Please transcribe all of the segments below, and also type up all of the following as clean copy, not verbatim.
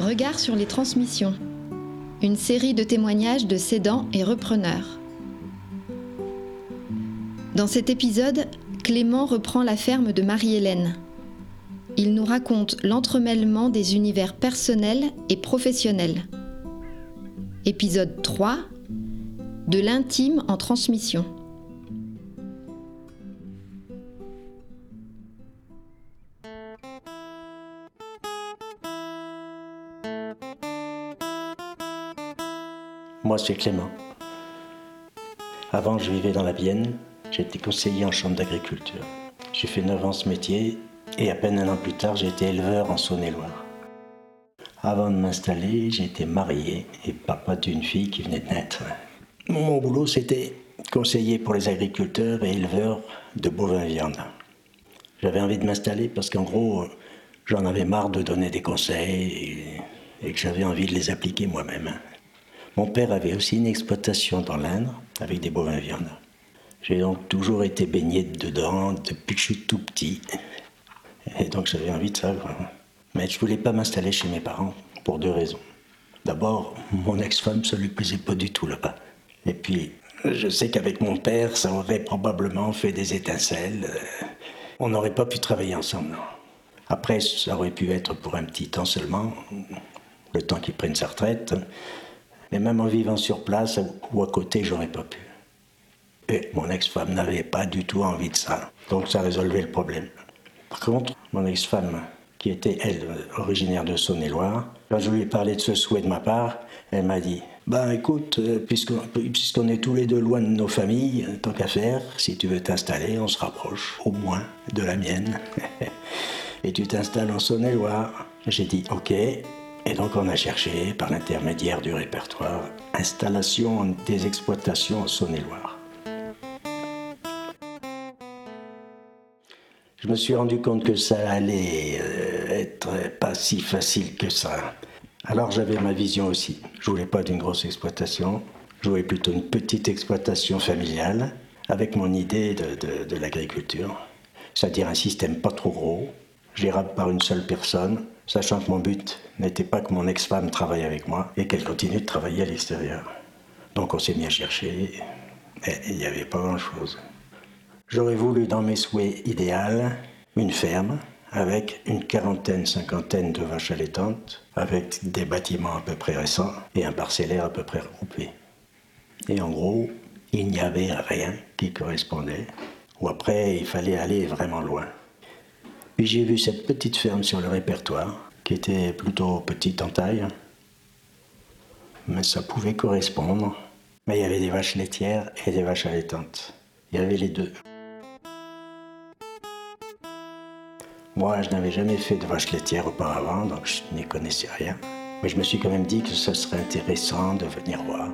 Regard sur les transmissions. Une série de témoignages de cédants et repreneurs. Dans cet épisode, Clément reprend la ferme de Marie-Hélène. Il nous raconte l'entremêlement des univers personnels et professionnels. Épisode 3, de l'intime en transmission. Moi, c'est Clément. Avant, je vivais dans la Vienne. J'étais conseiller en chambre d'agriculture. J'ai fait 9 ans ce métier et à peine un an plus tard, j'ai été éleveur en Saône-et-Loire. Avant de m'installer, j'ai été marié et papa d'une fille qui venait de naître. Mon boulot, c'était conseiller pour les agriculteurs et éleveurs de bovins viande. J'avais envie de m'installer parce qu'en gros, j'en avais marre de donner des conseils et que j'avais envie de les appliquer moi-même. Mon père avait aussi une exploitation dans l'Indre avec des bovins viande. J'ai donc toujours été baigné dedans depuis que je suis tout petit. Et donc j'avais envie de ça. Mais je ne voulais pas m'installer chez mes parents pour 2 raisons. D'abord, mon ex-femme, ça ne lui plaisait pas du tout là-bas. Et puis, je sais qu'avec mon père, ça aurait probablement fait des étincelles. On n'aurait pas pu travailler ensemble, non. Après, ça aurait pu être pour un petit temps seulement, le temps qu'il prenne sa retraite. Mais même en vivant sur place ou à côté, j'aurais pas pu. Et mon ex-femme n'avait pas du tout envie de ça. Donc ça résolvait le problème. Par contre, mon ex-femme, qui était, elle, originaire de Saône-et-Loire, quand je lui ai parlé de ce souhait de ma part, elle m'a dit « Ben écoute, puisqu'on est tous les deux loin de nos familles, tant qu'à faire, si tu veux t'installer, on se rapproche au moins de la mienne. Et tu t'installes en Saône-et-Loire. » J'ai dit « Ok ». Et donc on a cherché, par l'intermédiaire du répertoire, installation des exploitations en Saône-et-Loire. Je me suis rendu compte que ça allait être pas si facile que ça. Alors j'avais ma vision aussi. Je voulais pas d'une grosse exploitation, je voulais plutôt une petite exploitation familiale, avec mon idée de l'agriculture. C'est-à-dire un système pas trop gros, gérable par une seule personne, sachant que mon but n'était pas que mon ex-femme travaille avec moi et qu'elle continue de travailler à l'extérieur. Donc on s'est mis à chercher et il n'y avait pas grand-chose. J'aurais voulu, dans mes souhaits idéaux, une ferme avec une 40-50 de vaches allaitantes, avec des bâtiments à peu près récents et un parcellaire à peu près regroupé. Et en gros, il n'y avait rien qui correspondait, ou après il fallait aller vraiment loin. Puis j'ai vu cette petite ferme sur le répertoire, qui était plutôt petite en taille, mais ça pouvait correspondre. Mais il y avait des vaches laitières et des vaches allaitantes. Il y avait les deux. Moi, je n'avais jamais fait de vaches laitières auparavant, donc je n'y connaissais rien. Mais je me suis quand même dit que ce serait intéressant de venir voir.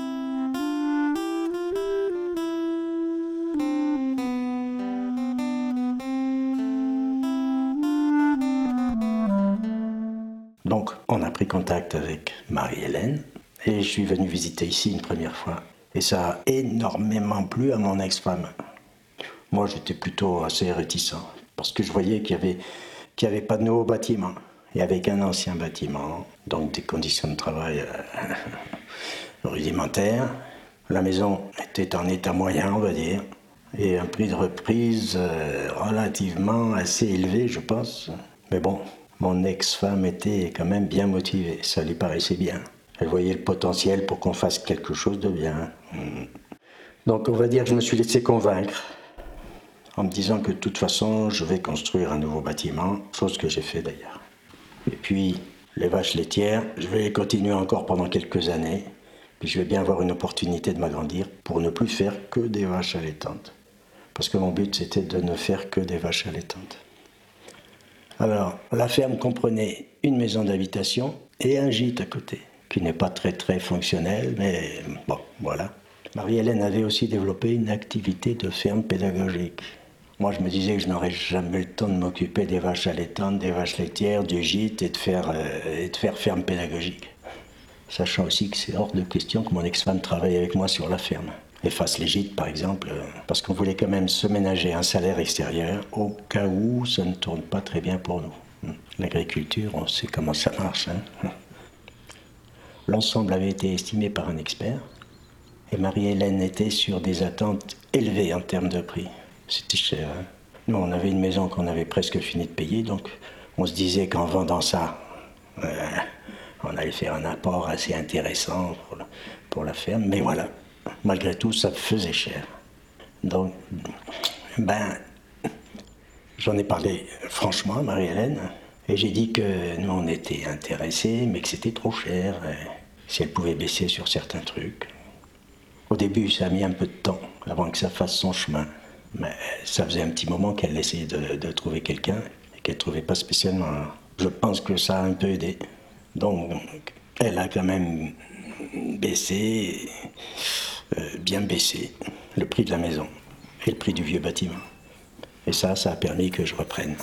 Donc, on a pris contact avec Marie-Hélène et je suis venu visiter ici une première fois. Et ça a énormément plu à mon ex-femme. Moi, j'étais plutôt assez réticent parce que je voyais qu'il y avait pas de nouveau bâtiment. Il y avait qu'un ancien bâtiment, donc des conditions de travail rudimentaires. La maison était en état moyen, on va dire, et un prix de reprise relativement assez élevé, je pense. Mais bon, mon ex-femme était quand même bien motivée, ça lui paraissait bien. Elle voyait le potentiel pour qu'on fasse quelque chose de bien. Donc on va dire que je me suis laissé convaincre, en me disant que de toute façon, je vais construire un nouveau bâtiment, chose que j'ai fait d'ailleurs. Et puis, les vaches laitières, je vais les continuer encore pendant quelques années, puis je vais bien avoir une opportunité de m'agrandir pour ne plus faire que des vaches allaitantes. Parce que mon but, c'était de ne faire que des vaches allaitantes. Alors, la ferme comprenait une maison d'habitation et un gîte à côté, qui n'est pas très très fonctionnel, mais bon, voilà. Marie-Hélène avait aussi développé une activité de ferme pédagogique. Moi, je me disais que je n'aurais jamais le temps de m'occuper des vaches allaitantes, des vaches laitières, du gîte et de faire ferme pédagogique. Sachant aussi que c'est hors de question que mon ex-femme travaille avec moi sur la ferme. Et fasse les gîtes, par exemple, parce qu'on voulait quand même se ménager un salaire extérieur au cas où ça ne tourne pas très bien pour nous. L'agriculture, on sait comment ça marche. L'ensemble avait été estimé par un expert et Marie-Hélène était sur des attentes élevées en termes de prix. C'était cher. Hein. Nous, on avait une maison qu'on avait presque fini de payer, donc on se disait qu'en vendant ça, on allait faire un apport assez intéressant pour la ferme. Mais voilà, malgré tout, ça faisait cher. Donc, j'en ai parlé franchement à Marie-Hélène et j'ai dit que nous, on était intéressés, mais que c'était trop cher. Si elle pouvait baisser sur certains trucs. Au début, ça a mis un peu de temps avant que ça fasse son chemin. Mais ça faisait un petit moment qu'elle essayait de trouver quelqu'un et qu'elle ne trouvait pas spécialement. Je pense que ça a un peu aidé. Donc, elle a quand même baissé, bien baissé, le prix de la maison et le prix du vieux bâtiment. Et ça a permis que je reprenne.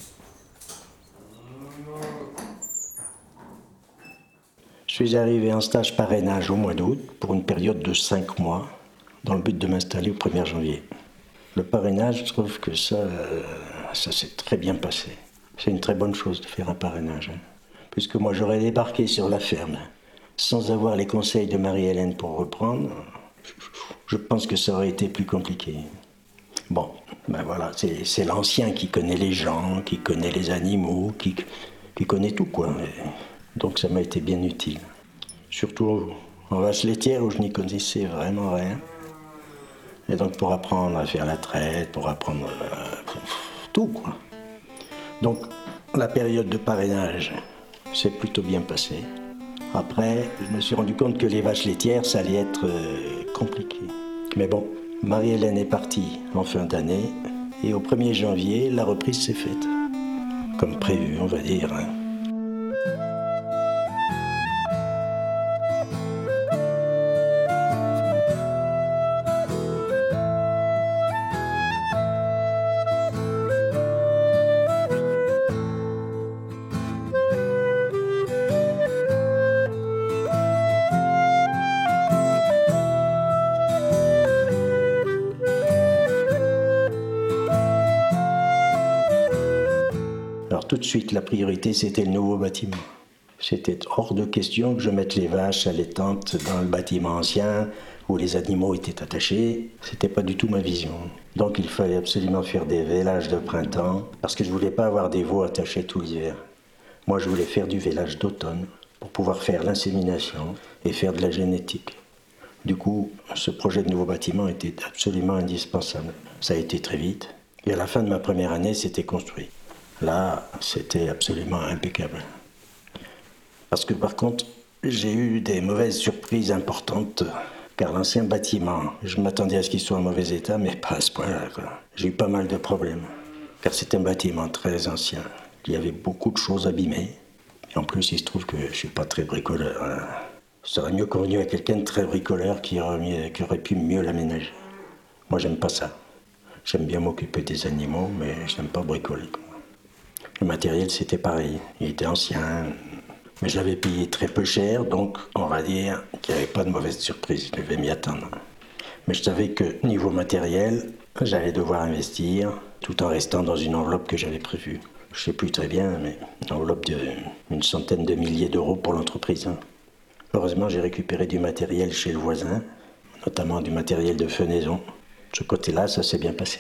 Je suis arrivé en stage parrainage au mois d'août pour une période de 5 mois dans le but de m'installer au 1er janvier. Le parrainage, je trouve que ça s'est très bien passé. C'est une très bonne chose de faire un parrainage. Hein. Puisque moi j'aurais débarqué sur la ferme sans avoir les conseils de Marie-Hélène pour reprendre, je pense que ça aurait été plus compliqué. Bon, voilà, c'est l'ancien qui connaît les gens, qui connaît les animaux, qui connaît tout quoi. Donc ça m'a été bien utile. Surtout en vache laitière où je n'y connaissais vraiment rien. Et donc pour apprendre à faire la traite, pour apprendre tout quoi. Donc la période de parrainage s'est plutôt bien passée. Après, je me suis rendu compte que les vaches laitières, ça allait être compliqué. Mais bon, Marie-Hélène est partie en fin d'année et au 1er janvier, la reprise s'est faite. Comme prévu, on va dire. Hein. Alors tout de suite, la priorité, c'était le nouveau bâtiment. C'était hors de question que je mette les vaches allaitantes dans le bâtiment ancien où les animaux étaient attachés. C'était pas du tout ma vision. Donc il fallait absolument faire des vélages de printemps parce que je voulais pas avoir des veaux attachés tout l'hiver. Moi, je voulais faire du vélage d'automne pour pouvoir faire l'insémination et faire de la génétique. Du coup, ce projet de nouveau bâtiment était absolument indispensable. Ça a été très vite. Et à la fin de ma première année, c'était construit. Là, c'était absolument impeccable. Parce que par contre, j'ai eu des mauvaises surprises importantes, car l'ancien bâtiment, je m'attendais à ce qu'il soit en mauvais état, mais pas à ce point-là, quoi. J'ai eu pas mal de problèmes, car c'est un bâtiment très ancien. Il y avait beaucoup de choses abîmées. Et en plus, il se trouve que je suis pas très bricoleur. Hein. Ça aurait mieux convenu à quelqu'un de très bricoleur qui aurait pu mieux l'aménager. Moi, j'aime pas ça. J'aime bien m'occuper des animaux, mais je n'aime pas bricoler, quoi. Le matériel, c'était pareil. Il était ancien, mais je l'avais payé très peu cher, donc on va dire qu'il n'y avait pas de mauvaise surprise. Je devais m'y attendre. Mais je savais que niveau matériel, j'allais devoir investir tout en restant dans une enveloppe que j'avais prévue. Je ne sais plus très bien, mais une enveloppe d'une centaine de milliers d'euros pour l'entreprise. Heureusement, j'ai récupéré du matériel chez le voisin, notamment du matériel de fenaison. De ce côté-là, ça s'est bien passé.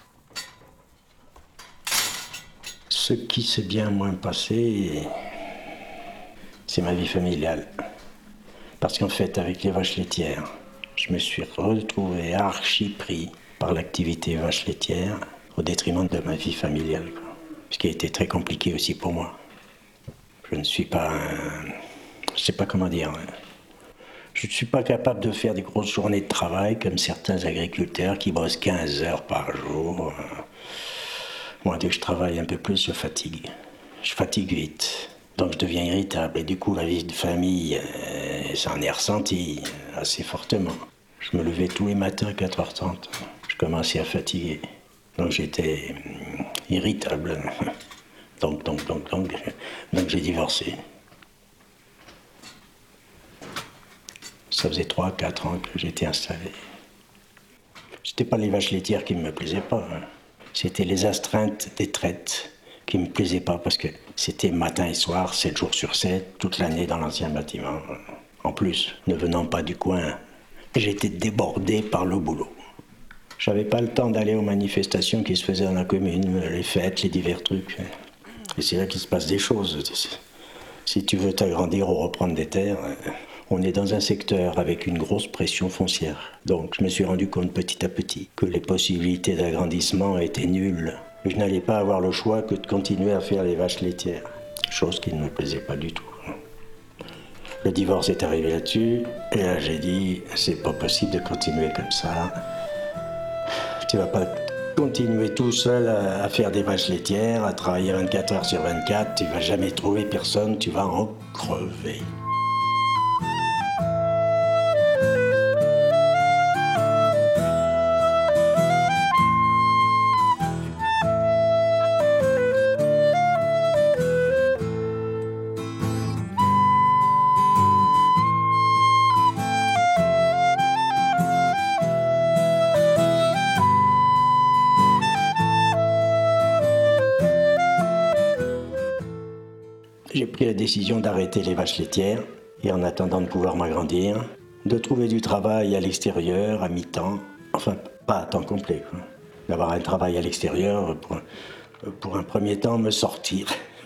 Ce qui s'est bien moins passé, c'est ma vie familiale. Parce qu'en fait, avec les vaches laitières, je me suis retrouvé archi pris par l'activité vache laitière au détriment de ma vie familiale. Ce qui a été très compliqué aussi pour moi. Je ne suis pas je sais pas comment dire. Je ne suis pas capable de faire des grosses journées de travail comme certains agriculteurs qui bossent 15 heures par jour. Moi, dès que je travaille un peu plus, je fatigue. Je fatigue vite. Donc je deviens irritable. Et du coup, la vie de famille, ça en est ressenti assez fortement. Je me levais tous les matins à 4h30. Je commençais à fatiguer. Donc j'étais irritable. Donc j'ai divorcé. Ça faisait 3-4 ans que j'étais installé. C'était pas les vaches laitières qui ne me plaisaient pas. Hein. C'était les astreintes des traites qui ne me plaisaient pas parce que c'était matin et soir, 7 jours sur 7, toute l'année dans l'ancien bâtiment. En plus, ne venant pas du coin, j'étais débordé par le boulot. J'avais pas le temps d'aller aux manifestations qui se faisaient dans la commune, les fêtes, les divers trucs. Et c'est là qu'il se passe des choses. Si tu veux t'agrandir ou reprendre des terres, on est dans un secteur avec une grosse pression foncière. Donc je me suis rendu compte petit à petit que les possibilités d'agrandissement étaient nulles. Je n'allais pas avoir le choix que de continuer à faire les vaches laitières, chose qui ne me plaisait pas du tout. Le divorce est arrivé là-dessus, et là j'ai dit, c'est pas possible de continuer comme ça. Tu vas pas continuer tout seul à faire des vaches laitières, à travailler 24 heures sur 24, tu vas jamais trouver personne, tu vas en crever. J'ai pris la décision d'arrêter les vaches laitières et en attendant de pouvoir m'agrandir, de trouver du travail à l'extérieur, à mi-temps, enfin pas à temps complet, quoi. D'avoir un travail à l'extérieur pour un premier temps me sortir,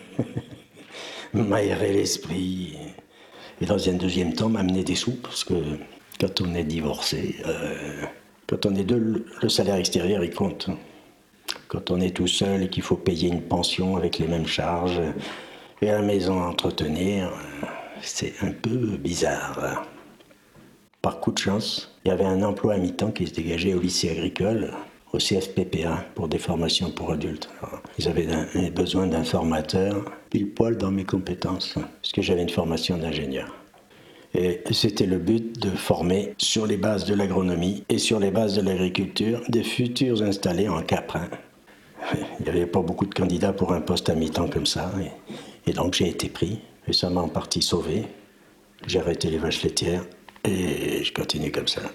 m'aérer l'esprit et dans un deuxième temps m'amener des sous parce que quand on est divorcé, quand on est deux, le salaire extérieur il compte. Quand on est tout seul et qu'il faut payer une pension avec les mêmes charges, et la maison à entretenir, c'est un peu bizarre. Par coup de chance, il y avait un emploi à mi-temps qui se dégageait au lycée agricole, au CFPPA, pour des formations pour adultes. Alors, ils avaient besoin d'un formateur, pile poil dans mes compétences, parce que j'avais une formation d'ingénieur. Et c'était le but de former, sur les bases de l'agronomie et sur les bases de l'agriculture, des futurs installés en Caprin. Il n'y avait pas beaucoup de candidats pour un poste à mi-temps comme ça. Et donc j'ai été pris, et ça m'a en partie sauvé. J'ai arrêté les vaches laitières, et je continue comme ça.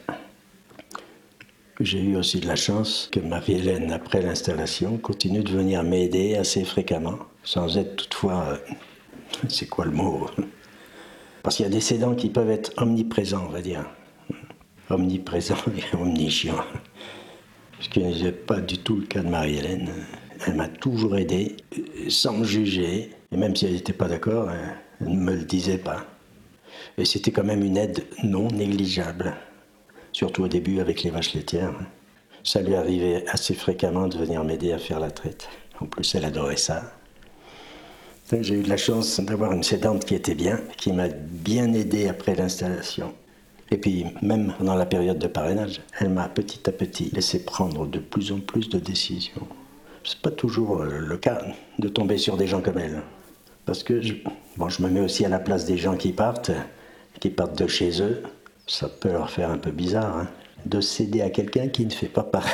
J'ai eu aussi de la chance que Marie-Hélène, après l'installation, continue de venir m'aider assez fréquemment, sans être toutefois... c'est quoi le mot? Parce qu'il y a des cédants qui peuvent être omniprésents, on va dire. Omniprésents et omniscients. Ce qui n'est pas du tout le cas de Marie-Hélène. Elle m'a toujours aidé, sans me juger. Et même si elle n'était pas d'accord, elle ne me le disait pas. Et c'était quand même une aide non négligeable. Surtout au début avec les vaches laitières. Ça lui arrivait assez fréquemment de venir m'aider à faire la traite. En plus, elle adorait ça. Donc, j'ai eu de la chance d'avoir une cédante qui était bien, qui m'a bien aidé après l'installation. Et puis, même pendant la période de parrainage, elle m'a petit à petit laissé prendre de plus en plus de décisions. C'est pas toujours le cas de tomber sur des gens comme elle. Parce que je me mets aussi à la place des gens qui partent de chez eux. Ça peut leur faire un peu bizarre, hein, de céder à quelqu'un qui ne fait pas pareil.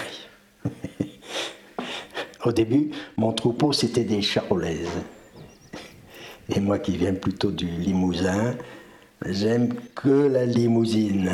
Au début, mon troupeau, c'était des charolaises. Et moi qui viens plutôt du Limousin, j'aime que la limousine.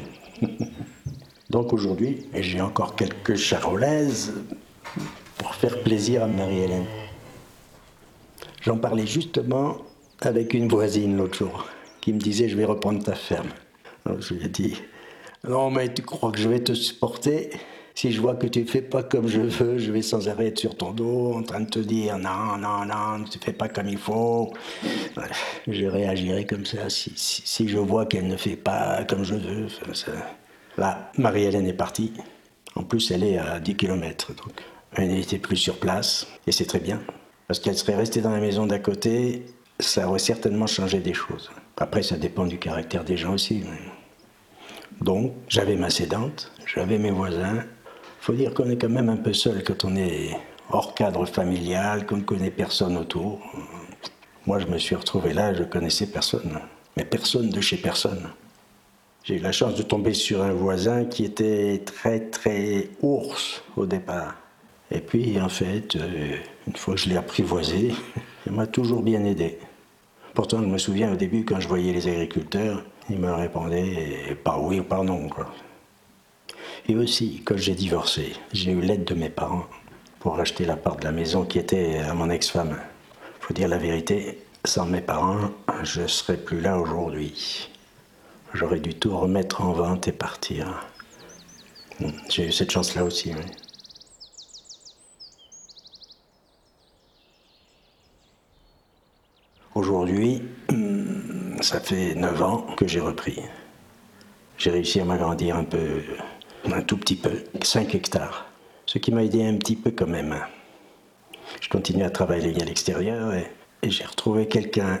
Donc aujourd'hui, j'ai encore quelques charolaises pour faire plaisir à Marie-Hélène. J'en parlais justement avec une voisine l'autre jour, qui me disait « je vais reprendre ta ferme ». Alors je lui ai dit « non mais tu crois que je vais te supporter ? Si je vois que tu ne fais pas comme je veux, je vais sans arrêt être sur ton dos en train de te dire « non, non, non, tu ne fais pas comme il faut ». Je réagirai comme ça si je vois qu'elle ne fait pas comme je veux. Là, Marie-Hélène est partie. En plus, elle est à 10 km, donc elle n'était plus sur place, et c'est très bien. Parce qu'elle serait restée dans la maison d'à côté, ça aurait certainement changé des choses. Après, ça dépend du caractère des gens aussi. Donc, j'avais ma cédante, j'avais mes voisins. Faut dire qu'on est quand même un peu seul quand on est hors cadre familial, qu'on ne connaît personne autour. Moi, je me suis retrouvé là, je connaissais personne. Mais personne de chez personne. J'ai eu la chance de tomber sur un voisin qui était très, très ours au départ. Et puis, en fait, une fois que je l'ai apprivoisé, il m'a toujours bien aidé. Pourtant, je me souviens au début, quand je voyais les agriculteurs, ils me répondaient par oui ou par non, quoi. Et aussi, quand j'ai divorcé, j'ai eu l'aide de mes parents pour acheter la part de la maison qui était à mon ex-femme. Faut dire la vérité, sans mes parents, je ne serais plus là aujourd'hui. J'aurais dû tout remettre en vente et partir. J'ai eu cette chance-là aussi, oui. Aujourd'hui, ça fait 9 ans que j'ai repris. J'ai réussi à m'agrandir un tout petit peu, 5 hectares. Ce qui m'a aidé un petit peu quand même. Je continue à travailler à l'extérieur et j'ai retrouvé quelqu'un.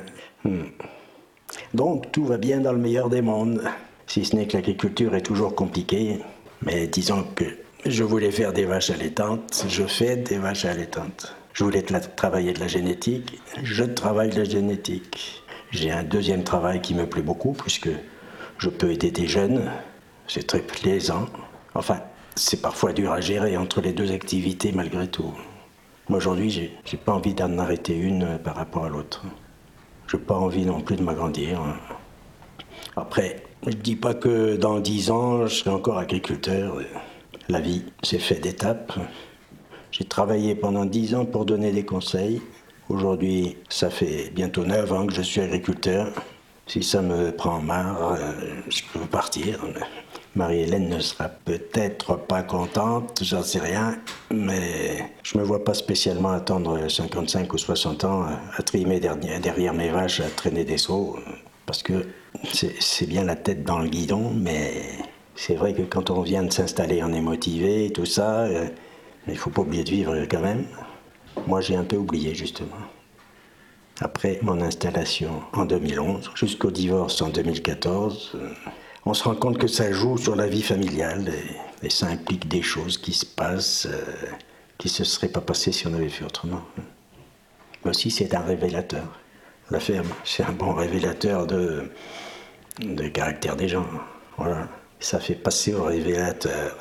Donc tout va bien dans le meilleur des mondes. Si ce n'est que l'agriculture est toujours compliquée. Mais disons que je voulais faire des vaches allaitantes, je fais des vaches allaitantes. Je voulais travailler de la génétique, je travaille de la génétique. J'ai un deuxième travail qui me plaît beaucoup puisque je peux aider des jeunes, c'est très plaisant. Enfin, c'est parfois dur à gérer entre les deux activités malgré tout. Moi aujourd'hui, j'ai pas envie d'en arrêter une par rapport à l'autre. J'ai pas envie non plus de m'agrandir. Après, je dis pas que dans 10 ans, je serai encore agriculteur. La vie, c'est fait d'étapes. J'ai travaillé pendant 10 ans pour donner des conseils. Aujourd'hui, ça fait bientôt 9 ans que je suis agriculteur. Si ça me prend marre, je peux partir. Marie-Hélène ne sera peut-être pas contente, j'en sais rien, mais je me vois pas spécialement attendre 55 ou 60 ans à trimer derrière mes vaches, à traîner des seaux, parce que c'est bien la tête dans le guidon, mais c'est vrai que quand on vient de s'installer, on est motivé et tout ça, mais il faut pas oublier de vivre quand même. Moi, j'ai un peu oublié, justement. Après mon installation en 2011, jusqu'au divorce en 2014, on se rend compte que ça joue sur la vie familiale et ça implique des choses qui se passent, qui ne se seraient pas passées si on avait fait autrement. Mais aussi, c'est un révélateur. La ferme, c'est un bon révélateur de caractère des gens. Voilà, ça fait passer au révélateur.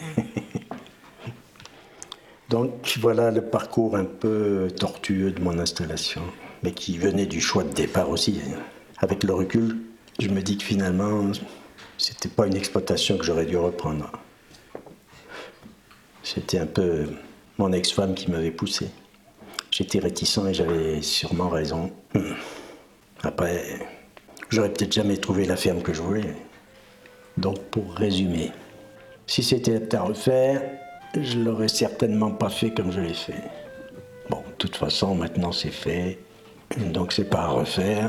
Donc voilà le parcours un peu tortueux de mon installation, mais qui venait du choix de départ aussi. Avec le recul, je me dis que finalement, c'était pas une exploitation que j'aurais dû reprendre. C'était un peu mon ex-femme qui m'avait poussé. J'étais réticent et j'avais sûrement raison. Après, j'aurais peut-être jamais trouvé la ferme que je voulais. Donc pour résumer, si c'était à refaire, je l'aurais certainement pas fait comme je l'ai fait. Bon, de toute façon, maintenant c'est fait, donc c'est pas à refaire.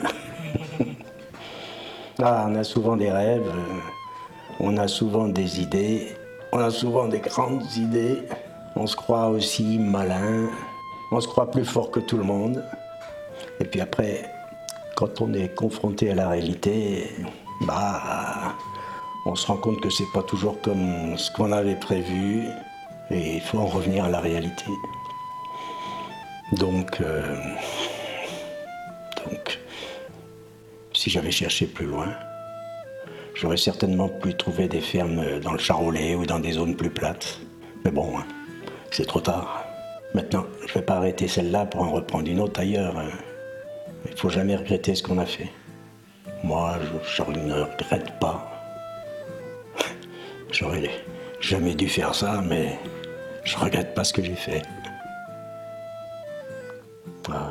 Ah, on a souvent des rêves, on a souvent des idées, on a souvent des grandes idées, on se croit aussi malin, on se croit plus fort que tout le monde. Et puis après, quand on est confronté à la réalité, on se rend compte que c'est pas toujours comme ce qu'on avait prévu. Et il faut en revenir à la réalité. Donc, si j'avais cherché plus loin, j'aurais certainement pu trouver des fermes dans le Charolais ou dans des zones plus plates. Mais bon, c'est trop tard. Maintenant, je ne vais pas arrêter celle-là pour en reprendre une autre ailleurs. Il ne faut jamais regretter ce qu'on a fait. Moi, je ne regrette pas. J'aurais jamais dû faire ça, mais je regrette pas ce que j'ai fait. Voilà.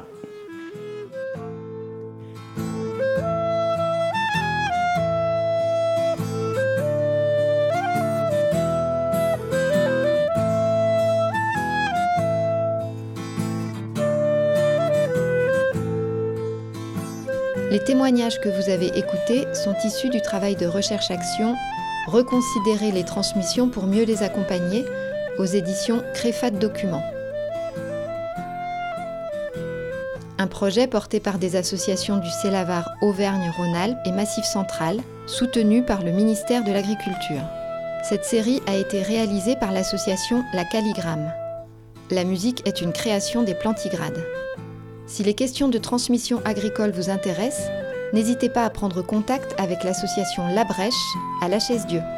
Les témoignages que vous avez écoutés sont issus du travail de recherche-action « Reconsidérer les transmissions pour mieux les accompagner » aux éditions Créfat Documents. Un projet porté par des associations du Célavar Auvergne-Rhône-Alpes et Massif Central, soutenu par le ministère de l'Agriculture. Cette série a été réalisée par l'association La Calligramme. La musique est une création des Plantigrades. Si les questions de transmission agricole vous intéressent, n'hésitez pas à prendre contact avec l'association La Brèche à La Chaise-Dieu.